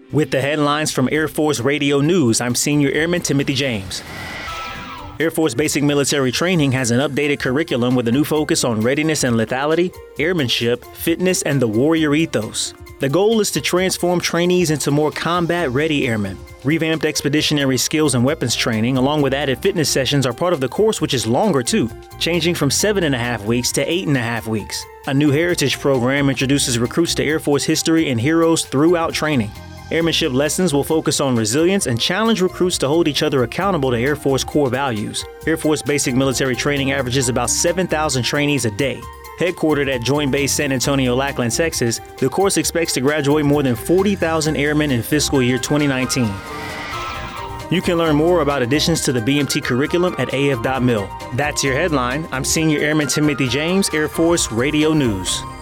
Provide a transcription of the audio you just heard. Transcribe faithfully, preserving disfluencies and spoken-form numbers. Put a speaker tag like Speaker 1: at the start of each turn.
Speaker 1: With the headlines from Air Force Radio News, I'm Senior Airman Timothy James. Air Force Basic Military Training has an updated curriculum with a new focus on readiness and lethality, airmanship, fitness, and the warrior ethos. The goal is to transform trainees into more combat-ready airmen. Revamped expeditionary skills and weapons training, along with added fitness sessions, are part of the course, which is longer too, changing from seven and a half weeks to eight and a half weeks. A new heritage program introduces recruits to Air Force history and heroes throughout training. Airmanship lessons will focus on resilience and challenge recruits to hold each other accountable to Air Force core values. Air Force Basic Military Training averages about seven thousand trainees a day. Headquartered at Joint Base San Antonio, Lackland, Texas, the course expects to graduate more than forty thousand airmen in fiscal year twenty nineteen. You can learn more about additions to the B M T curriculum at A F dot mil. That's your headline. I'm Senior Airman Timothy James, Air Force Radio News.